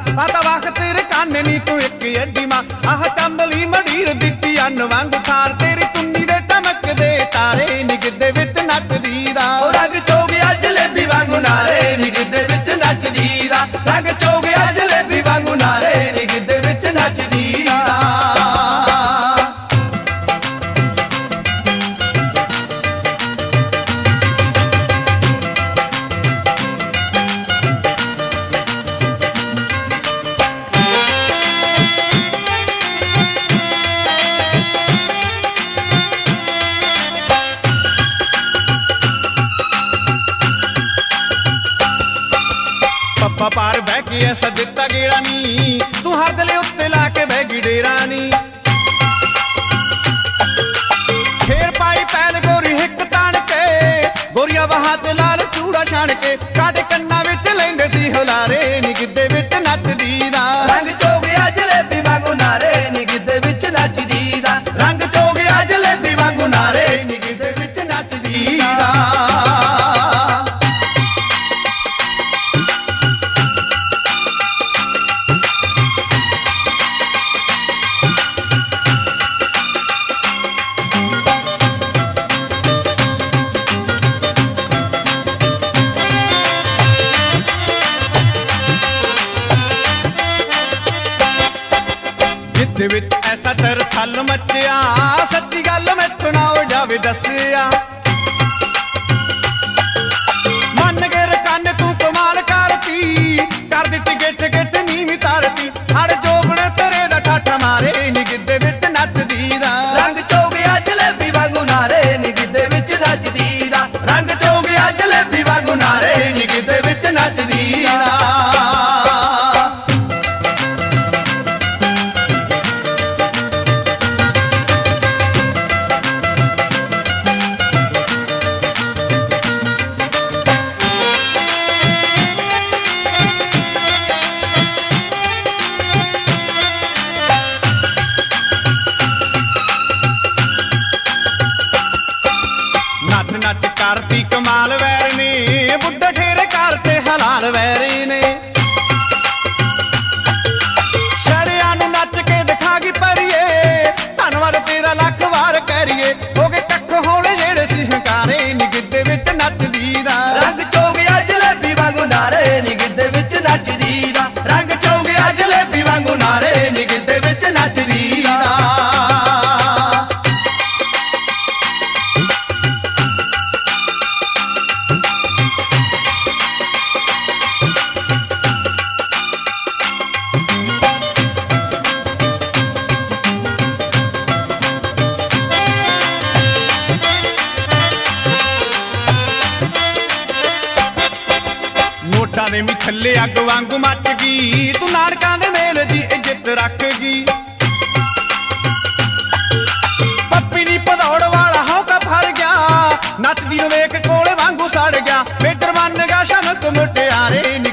आता वख तेरे काने नी तू एक अड्डी मां आह चंबली मडीर दित्ती अन्न वांगू थार तेरी तुन्नी दे चमकदे तारे निगदे विच नचदी दा रंग चो गया जलेबी वांगू नारे निगदे विच नचदी दा रंग चो गया जलेबी वांगू नारे निगदे विच नचदी दा पप्पा पार बह के ऐसा दिता गेड़ा नी तू हर दले उत्ते ला के बह गई डेरा नी फेर पाई पैन गोरी हिक तान के गोरिया वहां ते लाल चूड़ा छाण के काटे कन्ना विच लैंदे सी हुलारे नी गिद्दे विच नचदी दा रंग चो गया जलेबी वांगू नारे नी गिद्दे विच नचदी दा रंग चो गया जलेबी वांगू नारे नी गिद्दे विच नचदी दा दे विच ऐसा तर थल मचिया सच्ची गल मैथों ना हो जावे दसिया मन के रकाने तू कमाल करती कर दित्ती गिठ गिठ नीवी तारती हड़ जोगने तेरे दा ठाठा मारे नी गिद्दे विच नचदी दा रंग चो गया जलेबी वांगू नारे नी गिद्दे विच नचदी दा रंग चो गया जलेबी वांगू नारे नी गिद्दे विच नचदी दा नच करती कमाल वैर ने बुड्ढे ठेरे करते हलाल वैरी ने छड़िया नू नच के दिखागी परिए धन्नवाद तेरा लख वार करिए हो गए कख होने जेड़े सी हंकारे नी गिद्दे विच नचदी दा रंग चो गया जलेबी वांगू नारे नी गिद्दे विच नचदी दा रंग चो गया जलेबी वांगू नारे नी गिद्दे विच नचदी दा नोटां दे मिठल्ले अग वांगू मच गई तू नानकां दे मेल दी इज्जत रख गई पप्पी नी भदौड़ वाला हौका फर गया नचदी नू वेख कोले वांगू सड़ गया मेजर बन गया शमक मुटियारे नी